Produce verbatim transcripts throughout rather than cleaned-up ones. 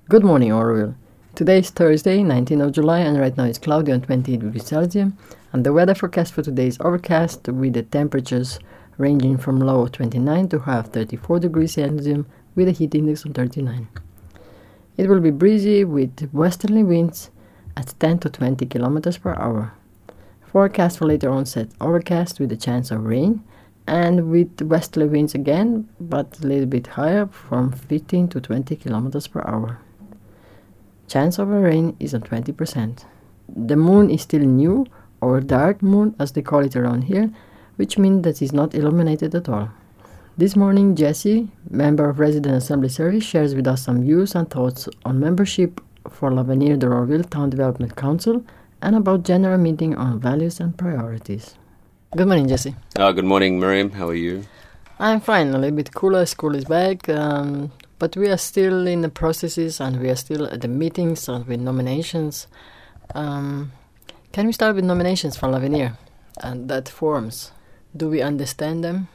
Good morning, Orville. Today is Thursday, nineteenth of July, and right now it's cloudy on twenty-eight degrees Celsius. And the weather forecast for today is overcast with the temperatures ranging from low of twenty-nine to high of thirty-four degrees Celsius with a heat index of thirty-nine. It will be breezy with westerly winds at ten to twenty kilometers per hour. Forecast for later on set overcast with a chance of rain and with westerly winds again, but a little bit higher from fifteen to twenty kilometers per hour. Chance of a rain is on twenty percent. The moon is still new, or dark moon as they call it around here, which means that it's not illuminated at all. This morning, Jesse, member of Resident Assembly Service, shares with us some views and thoughts on membership for L'Avenir de Orville Town Development Council and about general meeting on values and priorities. Good morning, Jesse. Uh, good morning, Miriam. How are you? I'm fine. A little bit cooler. School is back. Um, but we are still in the processes and we are still at the meetings and with nominations. Um, can we start with nominations for L'Avenir and that forms? Do we understand them?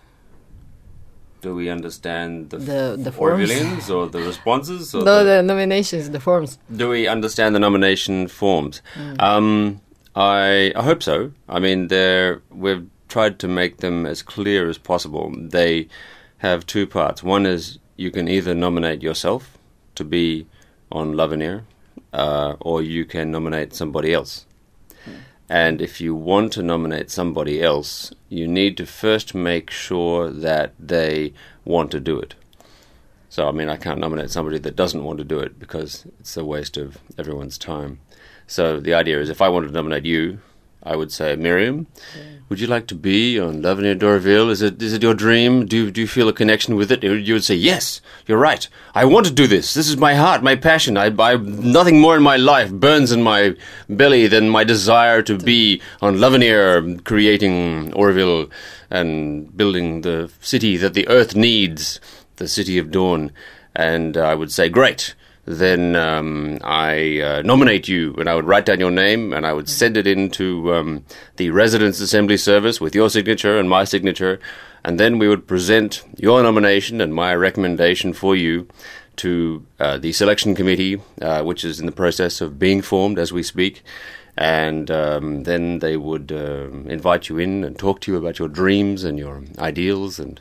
Do we understand the, the, the Orvillians or the responses? Or no, the, the nominations, the forms. Do we understand the nomination forms? Mm. Um, I I hope so. I mean, they're, we've tried to make them as clear as possible. They have two parts. One is you can either nominate yourself to be on L'Avenir, uh, or you can nominate somebody else. Mm. And if you want to nominate somebody else, you need to first make sure that they want to do it. So, I mean, I can't nominate somebody that doesn't want to do it because it's a waste of everyone's time. So the idea is if I wanted to nominate you, I would say, Miriam, yeah. Would you like to be on L'Avenir d'Orville? Is it is it your dream? Do, do you feel a connection with it? You would say, yes, you're right. I want to do this. This is my heart, my passion. I, I nothing more in my life burns in my belly than my desire to be on L'Avenir, creating Orville and building the city that the earth needs, the city of dawn. And uh, I would say, great. Then um, I uh, nominate you, and I would write down your name, and I would send it into um, the Residents' Assembly Service with your signature and my signature, and then we would present your nomination and my recommendation for you to uh, the selection committee, uh, which is in the process of being formed as we speak, and um, then they would uh, invite you in and talk to you about your dreams and your ideals, and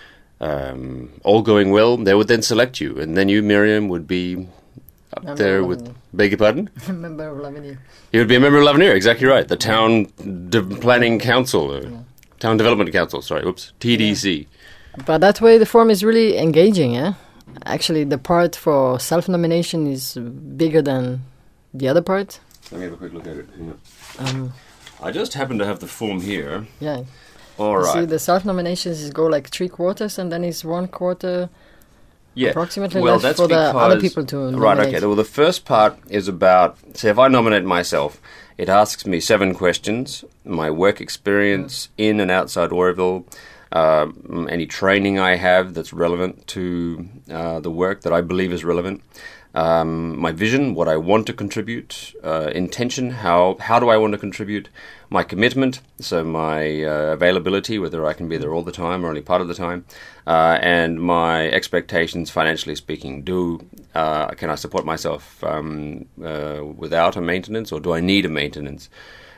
Um, all going well, they would then select you, and then you, Miriam, would be up member there with, beg your pardon? Member of L'Avenir. You would be a member of L'Avenir, exactly right. The Town de- Planning Council, or yeah. Town Development Council, sorry, oops, T D C. Yeah. But that way the form is really engaging, eh? Actually, the part for self-nomination is bigger than the other part. Let me have a quick look at it. Yeah. Um, I just happen to have the form here. Yeah. All right. See, the self-nominations go like three quarters, and then it's one quarter yeah. approximately well, left that's for the other people to right, nominate. Right, okay. Well, the first part is about, say, if I nominate myself, it asks me seven questions, my work experience mm. in and outside Orville, uh, any training I have that's relevant to uh, the work that I believe is relevant, um, my vision, what I want to contribute, uh, intention, how how do I want to contribute, my commitment, so my uh, availability, whether I can be there all the time or only part of the time, uh, and my expectations, financially speaking. Do uh, can I support myself um, uh, without a maintenance, or do I need a maintenance?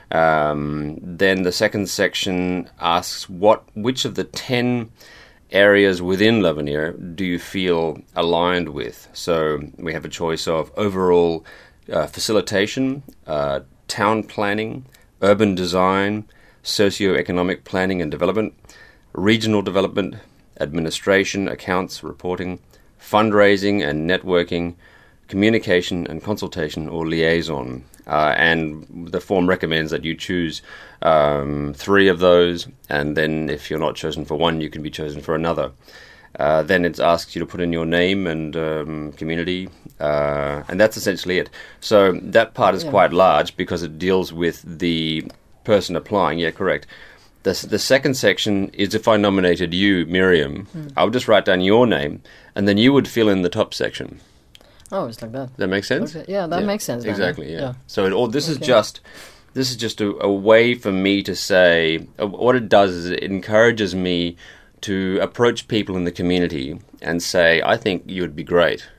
Um, then the second section asks what, which of the ten areas within L'Avenir do you feel aligned with? So we have a choice of overall uh, facilitation, uh, town planning, urban design, socio-economic planning and development, regional development, administration, accounts, reporting, fundraising and networking, communication and consultation or liaison. Uh, and the form recommends that you choose um, three of those, and then if you're not chosen for one, you can be chosen for another. Uh, then it asks you to put in your name and um, community, uh, and that's essentially it. So that part is yeah. quite large because it deals with the person applying. Yeah, correct. The, the second section is if I nominated you, Miriam, mm. I would just write down your name, and then you would fill in the top section. Oh, it's like that. Does that make sense? Okay. Yeah, that yeah. makes sense. Then, exactly. Yeah. yeah. So it all this okay. is just this is just a, a way for me to say uh, what it does is it encourages me to approach people in the community and say, I think you would be great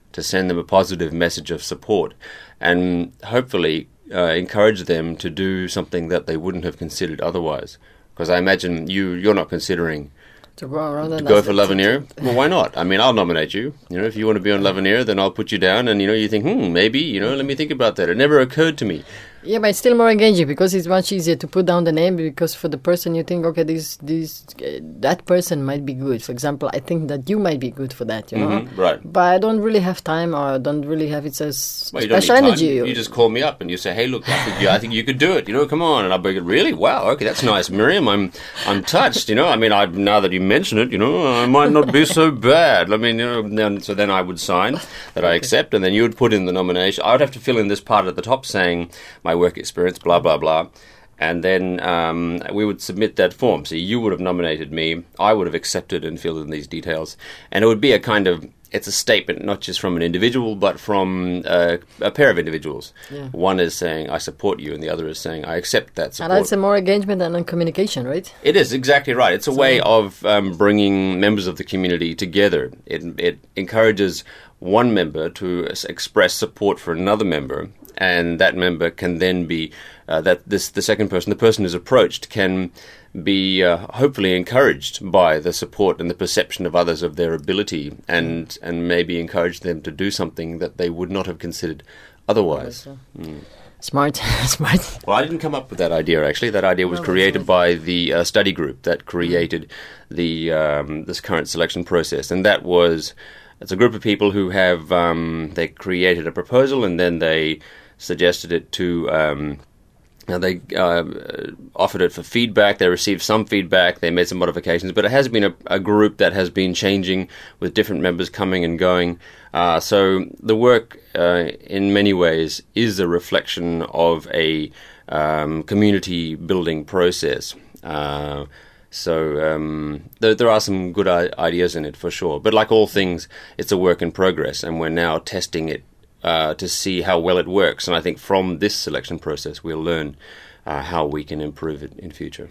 to send them a positive message of support, and hopefully uh, encourage them to do something that they wouldn't have considered otherwise. Because I imagine you, you're not considering to go around and to go for L'Avenir. Well, why not? I mean, I'll nominate you. You know, if you want to be on L'Avenir, then I'll put you down, and you know, you think, hmm, maybe, you know, let me think about that. It never occurred to me. Yeah, but it's still more engaging because it's much easier to put down the name, because for the person you think, okay, this, this, uh, that person might be good. For example, I think that you might be good for that, you know? Mm-hmm, right. But I don't really have time, or I don't really have it as well, special energy. You, you just call me up and you say, hey, look, I think, you, I think you could do it, you know, come on. And I'll be like, really? Wow, okay, that's nice, Miriam. I'm I'm touched, you know. I mean, I, now that you mention it, you know, I might not be so bad. I mean, you know, then, so then I would sign that I accept, and then you would put in the nomination. I would have to fill in this part at the top saying my work experience, blah, blah, blah. And then um, we would submit that form. So you would have nominated me. I would have accepted and filled in these details. And it would be a kind of, it's a statement not just from an individual, but from uh, a pair of individuals. Yeah. One is saying, I support you, and the other is saying, I accept that support. And that's a more engagement and communication, right? It is, exactly right. It's a so, way of um, bringing members of the community together. It, it encourages one member to express support for another member, and that member can then be, uh, that this the second person, the person who's approached, can be uh, hopefully encouraged by the support and the perception of others of their ability, and, and maybe encourage them to do something that they would not have considered otherwise. Mm. Smart, smart. Well, I didn't come up with that idea, actually. That idea was no, created by the uh, study group that created the um, this current selection process, and that was... It's a group of people who have, um, they created a proposal, and then they suggested it to, um, now they uh, offered it for feedback. They received some feedback. They made some modifications, but it has been a, a group that has been changing with different members coming and going. Uh, so the work, uh, in many ways, is a reflection of a um, community building process. Uh, So um, there, there are some good I- ideas in it for sure. But like all things, it's a work in progress, and we're now testing it uh, to see how well it works. And I think from this selection process, we'll learn uh, how we can improve it in future.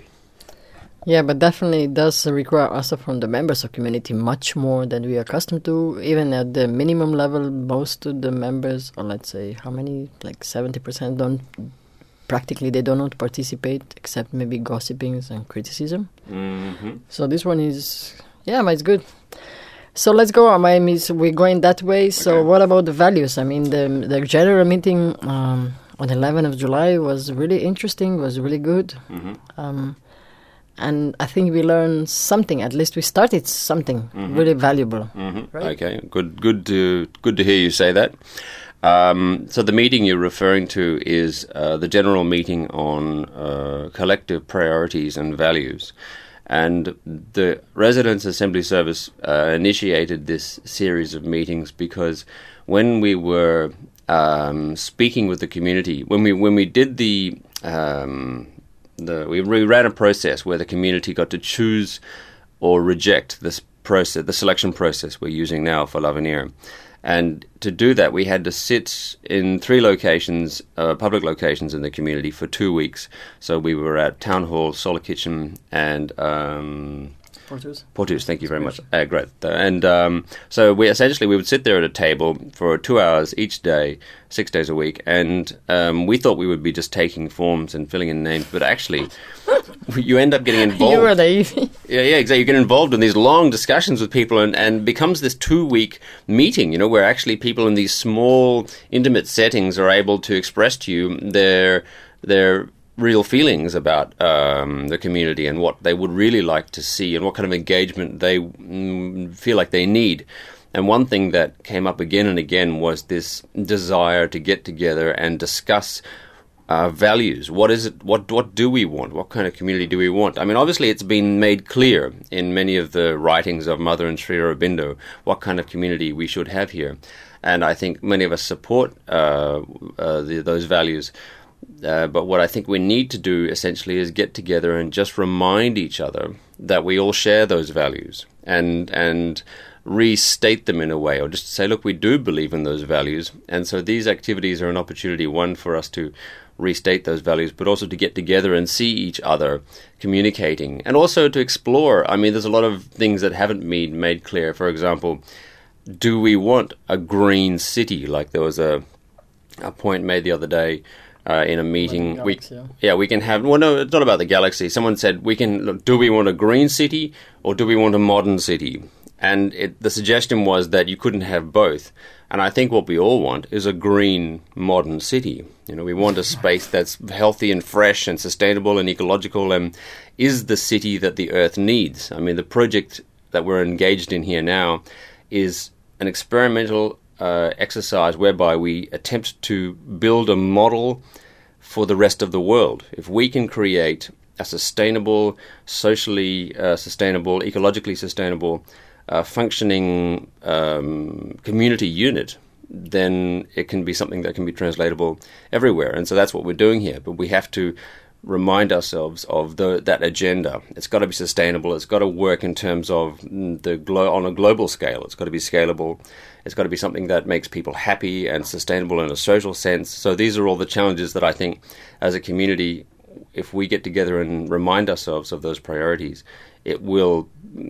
Yeah, but definitely it does require also from the members of community much more than we are accustomed to. Even at the minimum level, most of the members, or let's say how many, like seventy percent don't practically they do not participate except maybe gossipings and criticism. Mm-hmm. So this one is, yeah, but it's good. So let's go. I mean, we're going that way. So okay. What about the values? I mean, the the general meeting um, on the eleventh of July was really interesting, was really good. Mm-hmm. Um, and I think we learned something. At least we started something mm-hmm. really valuable. Mm-hmm. Right? Okay, good, good to good to hear you say that. Um, so the meeting you're referring to is uh, the general meeting on uh, collective priorities and values. And the Residents' Assembly Service uh, initiated this series of meetings because when we were um, speaking with the community, when we when we did the, um, the we, we ran a process where the community got to choose or reject this process, the selection process we're using now for L'Avenir. And to do that, we had to sit in three locations, uh, public locations in the community for two weeks. So we were at Town Hall, Solar Kitchen, and um, Portus. Portus, thank you very much. Uh, great. And um, so we essentially we would sit there at a table for two hours each day, six days a week, and um, we thought we would be just taking forms and filling in names, but actually you end up getting involved. You were naive. Yeah, yeah, exactly. You get involved in these long discussions with people, and, and becomes this two-week meeting, you know, where actually people in these small, intimate settings are able to express to you their their real feelings about um, the community and what they would really like to see and what kind of engagement they mm, feel like they need. And one thing that came up again and again was this desire to get together and discuss uh, values. What is it? What what do we want? What kind of community do we want? I mean, obviously, it's been made clear in many of the writings of Mother and Sri Aurobindo what kind of community we should have here. And I think many of us support uh, uh, the, those values. Uh, but what I think we need to do essentially is get together and just remind each other that we all share those values and and restate them in a way, or just say, look, we do believe in those values. And so these activities are an opportunity, one, for us to restate those values, but also to get together and see each other communicating, and also to explore. I mean, there's a lot of things that haven't been made clear. For example, do we want a green city? Like there was a a point made the other day uh, in a meeting. Like we galaxy, yeah. yeah, we can have. Well, no, it's not about the galaxy. Someone said we can. Look, do we want a green city or do we want a modern city? And it, the suggestion was that you couldn't have both. And I think what we all want is a green, modern city. You know, we want a space that's healthy and fresh and sustainable and ecological and is the city that the Earth needs. I mean, the project that we're engaged in here now is an experimental uh, exercise whereby we attempt to build a model for the rest of the world. If we can create a sustainable, socially uh, sustainable, ecologically sustainable Uh, functioning um, community unit, then it can be something that can be translatable everywhere. And so that's what we're doing here. But we have to remind ourselves of the, that agenda. It's got to be sustainable. It's got to work in terms of the glo- on a global scale. It's got to be scalable. It's got to be something that makes people happy and sustainable in a social sense. So these are all the challenges that I think as a community, if we get together and remind ourselves of those priorities, it will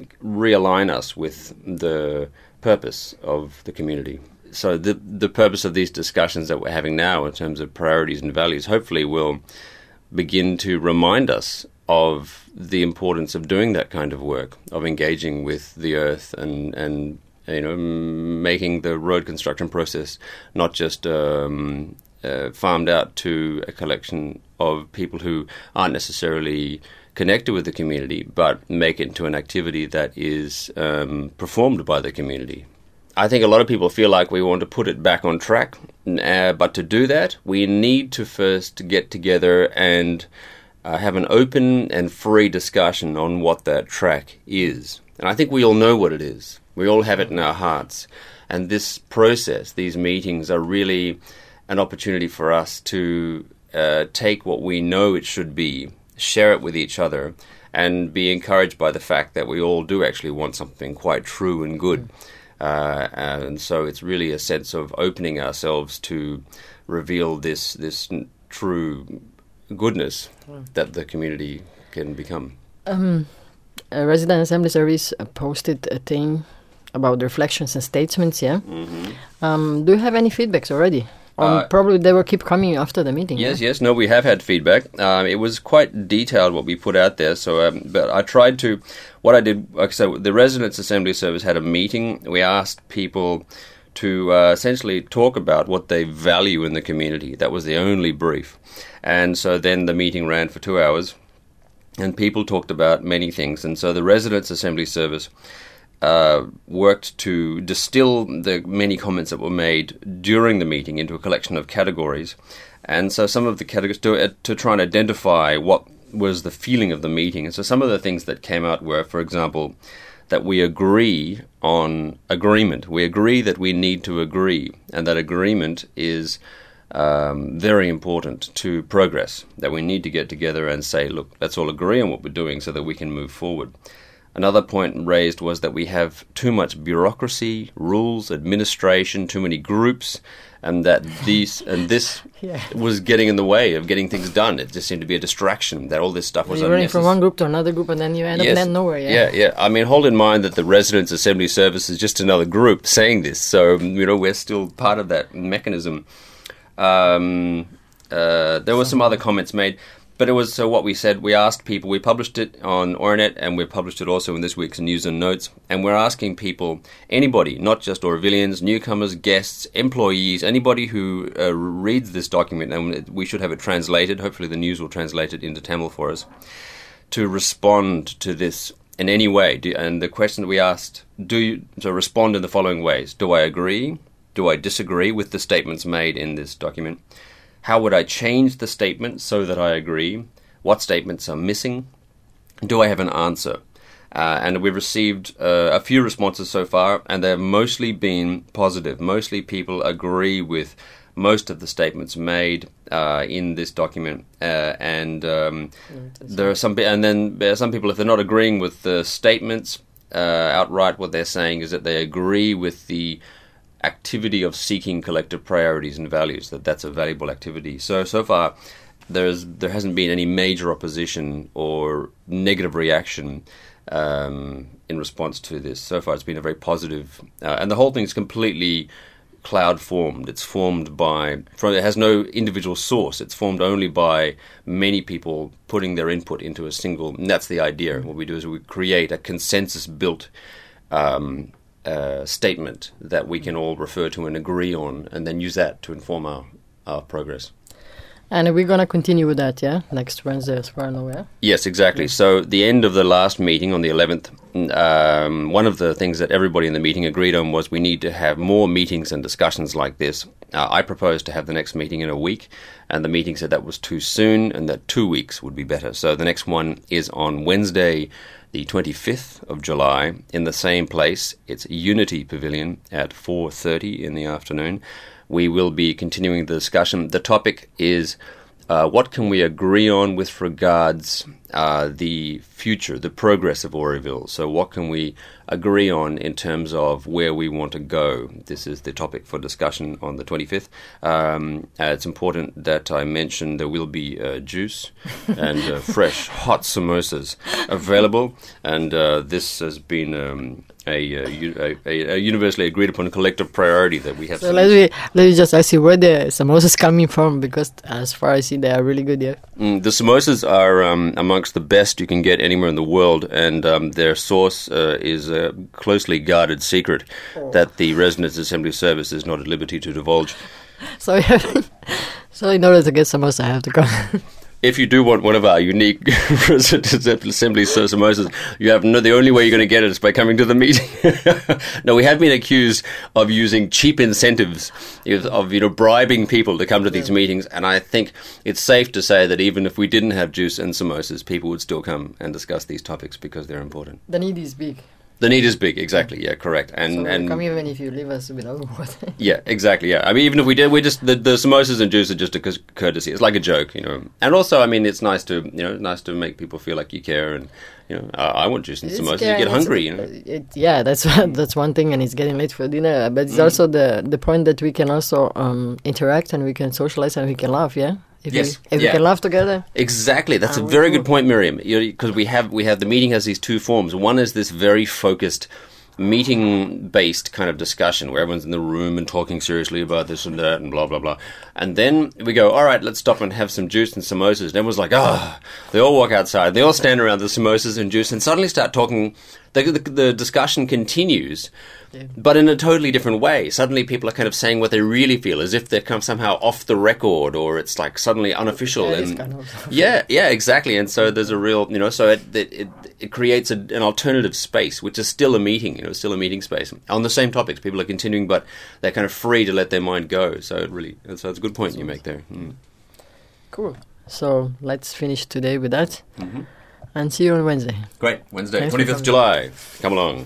realign us with the purpose of the community. So the the purpose of these discussions that we're having now in terms of priorities and values hopefully will begin to remind us of the importance of doing that kind of work, of engaging with the earth and, and you know, making the road construction process not just um, uh, farmed out to a collection of people who aren't necessarily connected with the community, but make it into an activity that is um, performed by the community. I think a lot of people feel like we want to put it back on track, uh, but to do that, we need to first get together and uh, have an open and free discussion on what that track is. And I think we all know what it is. We all have it in our hearts. And this process, these meetings, are really an opportunity for us to uh, take what we know it should be, share it with each other, and be encouraged by the fact that we all do actually want something quite true and good. Uh, and so it's really a sense of opening ourselves to reveal this this true goodness that the community can become. Um, a Resident Assembly Service posted a thing about reflections and statements, yeah? Mm-hmm. Um, do you have any feedbacks already? Um, uh, probably they will keep coming after the meeting. Yes, yeah? yes. No, we have had feedback. Um, it was quite detailed what we put out there. So, um, but I tried to. What I did, like so, the Residents Assembly Service had a meeting. We asked people to uh, essentially talk about what they value in the community. That was the only brief, and so then the meeting ran for two hours, and people talked about many things. And so the Residents Assembly Service Uh, worked to distill the many comments that were made during the meeting into a collection of categories. And so some of the categories, to, uh, to try and identify what was the feeling of the meeting. And so some of the things that came out were, for example, that we agree on agreement. We agree that we need to agree, and that agreement is um, very important to progress, that we need to get together and say, look, let's all agree on what we're doing so that we can move forward. Another point raised was that we have too much bureaucracy, rules, administration, too many groups, and that these and this yeah. was getting in the way of getting things done. It just seemed to be a distraction, that all this stuff was You're running from one group to another group, and then you end yes. up in nowhere. Yeah? yeah, yeah. I mean, hold in mind that the Residents Assembly Service is just another group saying this, so you know we're still part of that mechanism. Um, uh, there were some other comments made. But it was so what we said, we asked people, we published it on Ornet, and we published it also in this week's News and Notes, and we're asking people, anybody, not just Orvillians, newcomers, guests, employees, anybody who uh, reads this document, and we should have it translated, hopefully the news will translate it into Tamil for us, to respond to this in any way. Do, and the question that we asked, do you, so respond in the following ways. Do I agree? Do I disagree with the statements made in this document? How would I change the statement so that I agree? What statements are missing? Do I have an answer? Uh, and we've received uh, a few responses so far, and they've mostly been positive. Mostly people agree with most of the statements made uh, in this document, uh, and um, there are some, and then there are some people, if they're not agreeing with the statements uh, outright, what they're saying is that they agree with the activity of seeking collective priorities and values, that that's a valuable activity. So, so far, there's there hasn't been any major opposition or negative reaction um, in response to this. So far, it's been a very positive, uh, and the whole thing is completely cloud formed. It's formed by, from, it has no individual source. It's formed only by many people putting their input into a single, and that's the idea. What we do is we create a consensus built um, uh, statement that we can all refer to and agree on, and then use that to inform our, our progress. And we're going to continue with that, yeah? Next Wednesday as far as I know, yeah? Yes, exactly. Yeah. So the end of the last meeting on the eleventh, um, one of the things that everybody in the meeting agreed on was we need to have more meetings and discussions like this. Uh, I proposed to have the next meeting in a week, and the meeting said that was too soon and that two weeks would be better. So the next one is on Wednesday, the twenty-fifth of July, in the same place. It's Unity Pavilion at four thirty in the afternoon. We will be continuing the discussion. The topic is uh, what can we agree on with regards uh, the future, the progress of Oroville. So what can we agree on in terms of where we want to go? This is the topic for discussion on the twenty-fifth. Um, uh, it's important that I mention there will be uh, juice and uh, fresh hot samosas available. And uh, this has been... Um, A, a, a, a universally agreed upon collective priority that we have. So let me let me just ask you where the samosas coming from, because as far as I see, they are really good. Yeah. Mm, the samosas are um, amongst the best you can get anywhere in the world, and um, their source uh, is a closely guarded secret oh. that the Residence Assembly Service is not at liberty to divulge. So, so in order to get samosa, I have to go. If you do want one of our unique Residence Assembly samosas, you have no. The only way you're going to get it is by coming to the meeting. No, we have been accused of using cheap incentives, of you know bribing people to come to these yeah. meetings, and I think it's safe to say that even if we didn't have juice and samosas, people would still come and discuss these topics because they're important. The need is big. The need is big, exactly. Yeah, correct. And so and come even if you leave us without water. Yeah, exactly. Yeah, I mean, even if we did, we just the, the samosas and juice are just a courtesy. It's like a joke, you know. And also, I mean, it's nice to you know, nice to make people feel like you care, and you know, I, I want juice and samosas. You get hungry, you know. It, yeah, that's that's one thing, and it's getting late for dinner. But it's mm. also the the point that we can also um, interact and we can socialize and we can laugh. Yeah. If yes, we, if yeah. we can laugh together. Exactly, that's a very good point, Miriam. Because we have we have the meeting has these two forms. One is this very focused, meeting-based kind of discussion where everyone's in the room and talking seriously about this and that and blah, blah, blah. And then we go, all right, let's stop and have some juice and samosas. And everyone's like, ah. Oh. They all walk outside. They all stand around the samosas and juice and suddenly start talking. The, the, the discussion continues, yeah. but in a totally different way. Suddenly people are kind of saying what they really feel, as if they're kind of somehow off the record, or it's like suddenly unofficial. Yeah, and kind of yeah, yeah, exactly. And so there's a real, you know, so it it, it, it creates a, an alternative space, which is still a meeting, you know, still a meeting space on the same topics. People are continuing, but they're kind of free to let their mind go. So it really, so it's a good point That's you awesome. make there. Mm. Cool. So let's finish today with that. Mm-hmm. And see you on Wednesday. Great. Wednesday, twenty-fifth of July. Come along.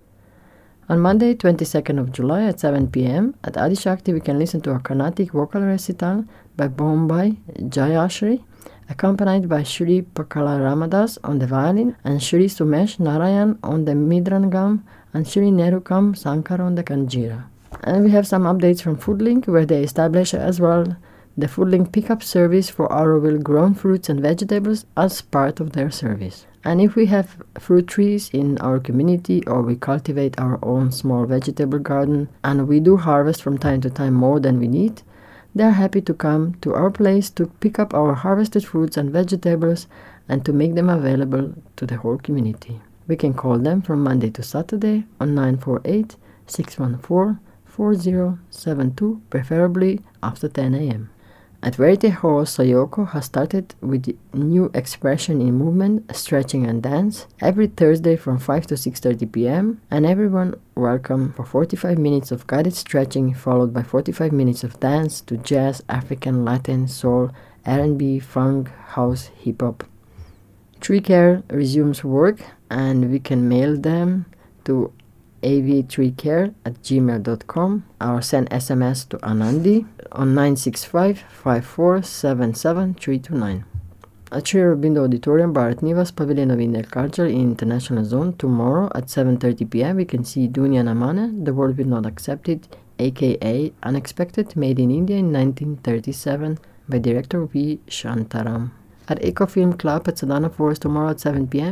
On Monday, twenty-second of July at seven p.m. at Adishakti, we can listen to a Carnatic vocal recital by Bombay Jayashri, accompanied by Shri Pakala Ramadas on the violin and Shri Sumesh Narayan on the Midrangam and Shri Nerukam Sankar on the Kanjira. And we have some updates from Foodlink, where they establish as well the Foodlink pickup service for Oroville grown fruits and vegetables as part of their service. And if we have fruit trees in our community, or we cultivate our own small vegetable garden, and we do harvest from time to time more than we need, they are happy to come to our place to pick up our harvested fruits and vegetables and to make them available to the whole community. We can call them from Monday to Saturday on nine four eight, six one four, four zero seven two, preferably after ten a.m. At Verite Hall, Sayoko has started with new expression in movement, stretching and dance every Thursday from five to six thirty p.m. and everyone welcome for forty-five minutes of guided stretching followed by forty-five minutes of dance to jazz, African, Latin, soul, R and B, funk, house, hip-hop. Tree Care resumes work and we can mail them to a v three care at gmail dot com or send S M S to Anandi on nine six five, five four seven seven, three two nine. At Sri Aurobindo Auditorium, Bharat Nivas, Pavilion of Indian Culture in International Zone, tomorrow at seven thirty p.m. we can see Dunya Namane, The World Will Not Accept It, aka Unexpected, made in India in nineteen thirty-seven by director V. Shantaram. At Eco Film Club at Sadhana Forest tomorrow at seven p.m.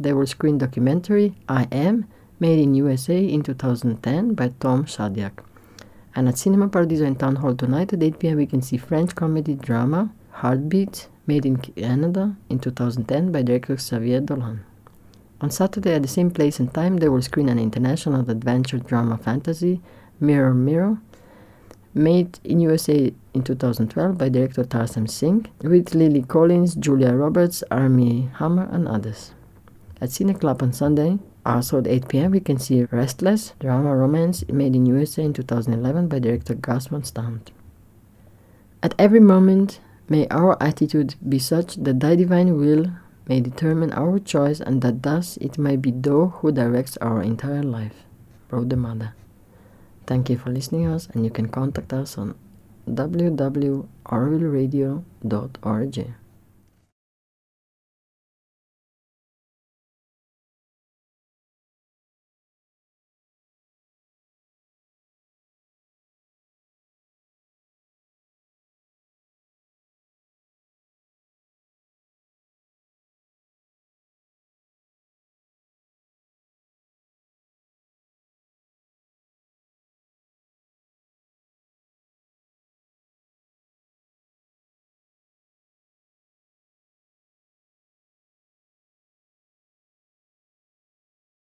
they will screen documentary I Am, made in U S A in two thousand ten by Tom Shadyac. And at Cinema Paradiso in Town Hall tonight at eight p.m. we can see French comedy drama Heartbeat, made in Canada in two thousand ten by director Xavier Dolan. On Saturday at the same place and time they will screen an international adventure drama fantasy, Mirror Mirror, made in U S A in two thousand twelve by director Tarsem Singh, with Lily Collins, Julia Roberts, Armie Hammer and others. At Cine Club on Sunday, also at eight p.m. we can see Restless, drama romance made in U S A in two thousand eleven by director Gus Van Sant. At every moment, may our attitude be such that thy divine will may determine our choice, and that thus it may be thou who directs our entire life, wrote the mother. Thank you for listening to us, and you can contact us on w w w dot orville radio dot org.